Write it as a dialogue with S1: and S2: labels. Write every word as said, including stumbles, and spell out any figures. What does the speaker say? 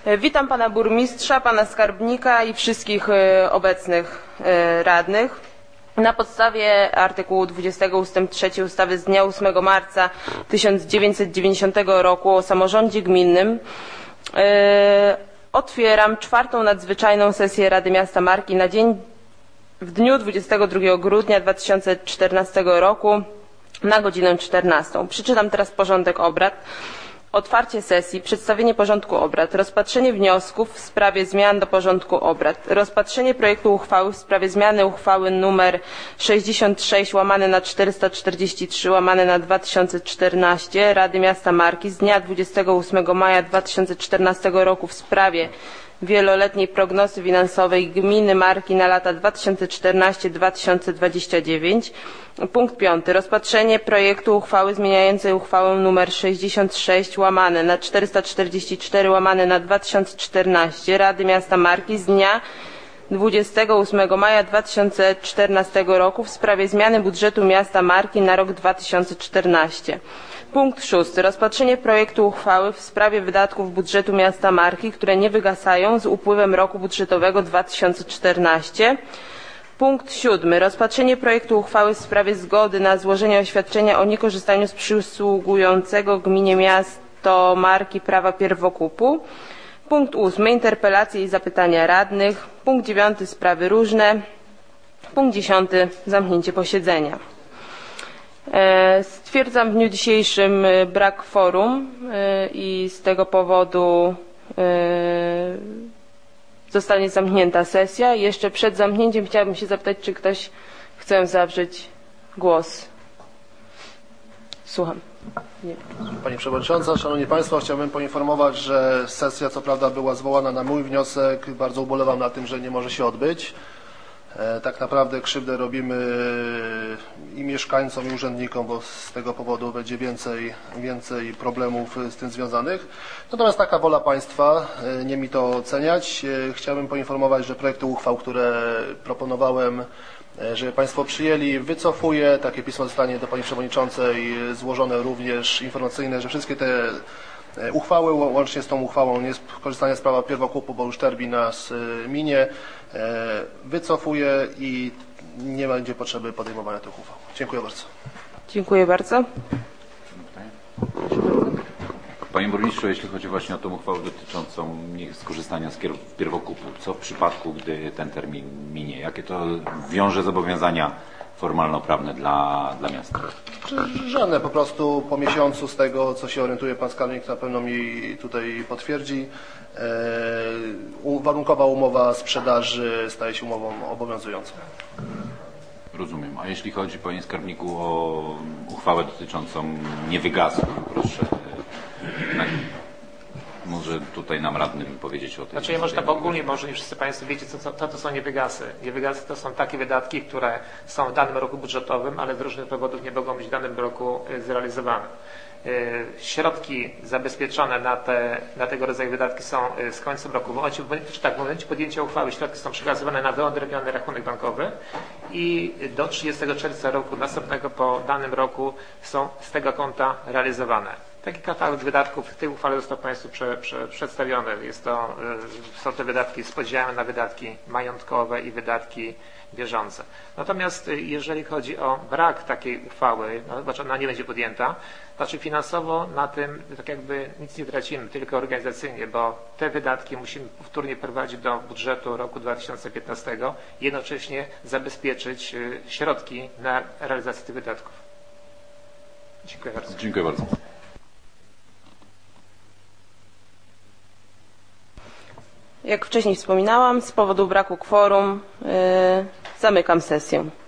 S1: Witam pana burmistrza, pana skarbnika i wszystkich obecnych radnych. Na podstawie artykułu dwudziestego ustęp trzeci ustawy z dnia ósmego marca tysiąc dziewięćset dziewięćdziesiątego roku o samorządzie gminnym otwieram czwartą nadzwyczajną sesję Rady Miasta Marki na dzień w dniu dwudziestego drugiego grudnia dwa tysiące czternastego roku na godzinę czternastą. Przeczytam teraz porządek obrad. Otwarcie sesji, przedstawienie porządku obrad, rozpatrzenie wniosków w sprawie zmian do porządku obrad, rozpatrzenie projektu uchwały w sprawie zmiany uchwały nr sześćdziesiąt sześć łamane na czterysta czterdzieści trzy łamane na dwa tysiące czternaście Rady Miasta Marki z dnia dwudziestego ósmego maja dwa tysiące czternastego roku w sprawie wieloletniej prognozy finansowej gminy Marki na lata dwa tysiące czternaście do dwa tysiące dwudziestego dziewiątego. Punkt piąty. Rozpatrzenie projektu uchwały zmieniającej uchwałę nr sześćdziesiąt sześć łamane na czterysta czterdzieści cztery łamane na dwa tysiące czternaście Rady Miasta Marki z dnia dwudziestego ósmego maja dwa tysiące czternastego roku w sprawie zmiany budżetu miasta Marki na rok dwa tysiące czternasty. Punkt szósty. Rozpatrzenie projektu uchwały w sprawie wydatków budżetu miasta Marki, które nie wygasają z upływem roku budżetowego dwa tysiące czternasty. Punkt siódmy. Rozpatrzenie projektu uchwały w sprawie zgody na złożenie oświadczenia o niekorzystaniu z przysługującego gminie miasto Marki prawa pierwokupu. Punkt ósmy. Interpelacje i zapytania radnych. Punkt dziewiąty. Sprawy różne. Punkt dziesiąty. Zamknięcie posiedzenia. Stwierdzam w dniu dzisiejszym brak kworum i z tego powodu zostanie zamknięta sesja. Jeszcze przed zamknięciem chciałabym się zapytać, czy ktoś chce zabrać głos. Słucham. Nie.
S2: Pani Przewodnicząca, Szanowni Państwo, chciałbym poinformować, że sesja co prawda była zwołana na mój wniosek. Bardzo ubolewam na tym, że nie może się odbyć. Tak naprawdę krzywdę robimy i mieszkańcom, i urzędnikom, bo z tego powodu będzie więcej, więcej problemów z tym związanych. Natomiast taka wola Państwa, nie mi to oceniać. Chciałbym poinformować, że projekty uchwał, które proponowałem, żeby Państwo przyjęli, wycofuję. Takie pismo zostanie do Pani Przewodniczącej złożone również informacyjne, że wszystkie te uchwały, łącznie z tą uchwałą nieskorzystania z prawa pierwokupu, bo już termin nas minie, wycofuję i nie będzie potrzeby podejmowania tych uchwał. Dziękuję bardzo.
S1: Dziękuję bardzo.
S3: Panie Burmistrzu, jeśli chodzi właśnie o tą uchwałę dotyczącą skorzystania z pierwokupu, co w przypadku, gdy ten termin minie? Jakie to wiąże zobowiązania formalno-prawne dla, dla miasta?
S2: Żadne, po prostu po miesiącu z tego, co się orientuje Pan Skarbnik, na pewno mi tutaj potwierdzi. E, warunkowa umowa sprzedaży staje się umową obowiązującą.
S3: Rozumiem. A jeśli chodzi, Panie Skarbniku, o uchwałę dotyczącą niewygasu, proszę, tak, może tutaj nam radnym powiedzieć o tym.
S4: Znaczy, może tak ogólnie, może nie wszyscy Państwo wiecie, co, co to są niewygasy. Niewygasy to są takie wydatki, które są w danym roku budżetowym, ale z różnych powodów nie mogą być w danym roku zrealizowane. Środki zabezpieczone na, te, na tego rodzaju wydatki są z końcem roku. W momencie, czy tak, w momencie podjęcia uchwały środki są przekazywane na wyodrębniony rachunek bankowy i do trzydziestego czerwca roku następnego po danym roku są z tego konta realizowane. Taki katalog wydatków w tej uchwale został Państwu prze, prze, przedstawiony. Jest to, są te wydatki z podziałem na wydatki majątkowe i wydatki bieżące. Natomiast jeżeli chodzi o brak takiej uchwały, no, znaczy ona nie będzie podjęta, znaczy finansowo na tym tak jakby nic nie tracimy, tylko organizacyjnie, bo te wydatki musimy powtórnie prowadzić do budżetu roku dwa tysiące piętnastego i jednocześnie zabezpieczyć środki na realizację tych wydatków. Dziękuję bardzo.
S3: Dziękuję bardzo.
S1: Jak wcześniej wspominałam, z powodu braku kworum yy, zamykam sesję.